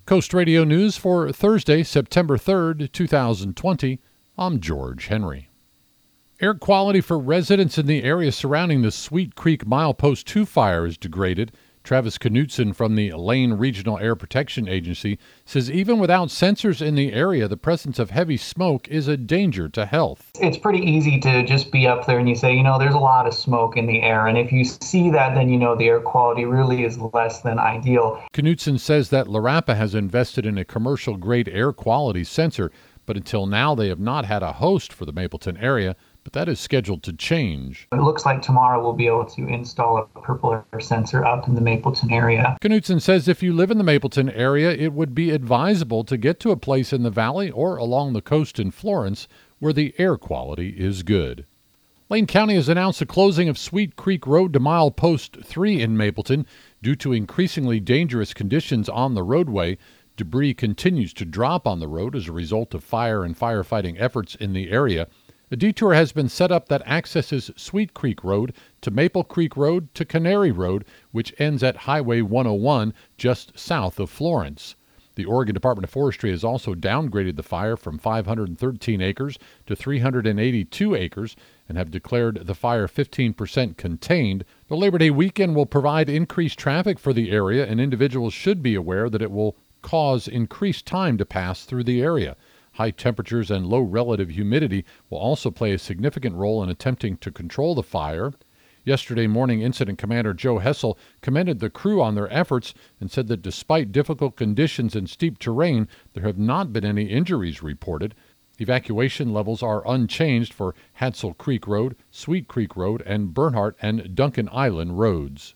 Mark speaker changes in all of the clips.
Speaker 1: Coast Radio News for Thursday, September 3rd, 2020. I'm George Henry. Air quality for residents in the area surrounding the Sweet Creek Milepost 2 fire is degraded. Travis Knutson from the Lane Regional Air Protection Agency says even without sensors in the area, the presence of heavy smoke is a danger to health.
Speaker 2: It's pretty easy to just be up there and you say, there's a lot of smoke in the air. And if you see that, then the air quality really is less than ideal.
Speaker 1: Knutson says that LaRapa has invested in a commercial-grade air quality sensor, but until now they have not had a host for the Mapleton area. But that is scheduled to change.
Speaker 2: It looks like tomorrow we'll be able to install a purple air sensor up in the Mapleton area.
Speaker 1: Knutson says if you live in the Mapleton area, it would be advisable to get to a place in the valley or along the coast in Florence where the air quality is good. Lane County has announced the closing of Sweet Creek Road to Milepost 3 in Mapleton due to increasingly dangerous conditions on the roadway. Debris continues to drop on the road as a result of fire and firefighting efforts in the area. A detour has been set up that accesses Sweet Creek Road to Maple Creek Road to Canary Road, which ends at Highway 101 just south of Florence. The Oregon Department of Forestry has also downgraded the fire from 513 acres to 382 acres and have declared the fire 15% contained. The Labor Day weekend will provide increased traffic for the area, and individuals should be aware that it will cause increased time to pass through the area. High temperatures and low relative humidity will also play a significant role in attempting to control the fire. Yesterday morning, Incident Commander Joe Hessel commended the crew on their efforts and said that despite difficult conditions and steep terrain, there have not been any injuries reported. Evacuation levels are unchanged for Hadsel Creek Road, Sweet Creek Road, and Bernhardt and Duncan Island roads.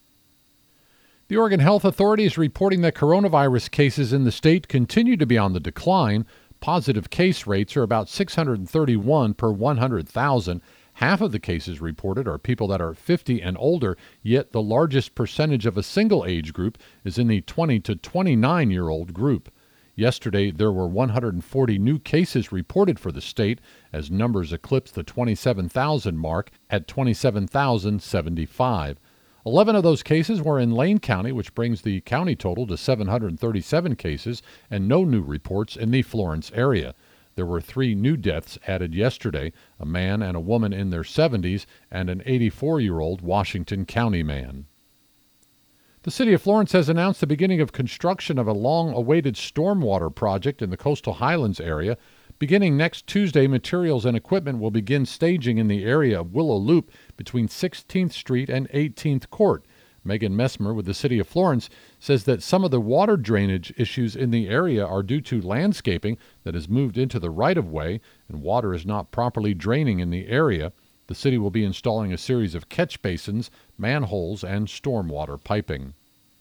Speaker 1: The Oregon Health Authority is reporting that coronavirus cases in the state continue to be on the decline. Positive case rates are about 631 per 100,000. Half of the cases reported are people that are 50 and older, yet the largest percentage of a single age group is in the 20 to 29-year-old group. Yesterday, there were 140 new cases reported for the state as numbers eclipsed the 27,000 mark at 27,075. 11 of those cases were in Lane County, which brings the county total to 737 cases, and no new reports in the Florence area. There were 3 new deaths added yesterday, a man and a woman in their 70s, and an 84-year-old Washington County man. The city of Florence has announced the beginning of construction of a long-awaited stormwater project in the coastal Highlands area. Beginning next Tuesday, materials and equipment will begin staging in the area of Willow Loop between 16th Street and 18th Court. Megan Messmer with the City of Florence says that some of the water drainage issues in the area are due to landscaping that has moved into the right-of-way and water is not properly draining in the area. The city will be installing a series of catch basins, manholes, and stormwater piping.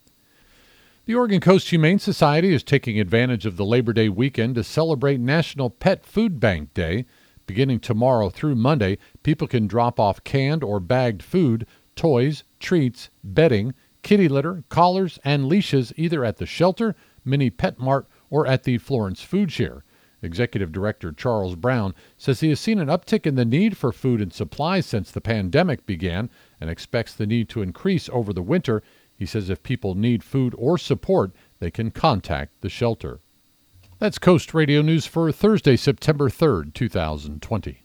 Speaker 1: The Oregon Coast Humane Society is taking advantage of the Labor Day weekend to celebrate National Pet Food Bank Day. Beginning tomorrow through Monday, people can drop off canned or bagged food, toys, treats, bedding, kitty litter, collars, and leashes either at the shelter, Mini Pet Mart, or at the Florence Food Share. Executive Director Charles Brown says he has seen an uptick in the need for food and supplies since the pandemic began and expects the need to increase over the winter. He says if people need food or support, they can contact the shelter. That's Coast Radio News for Thursday, September 3rd, 2020.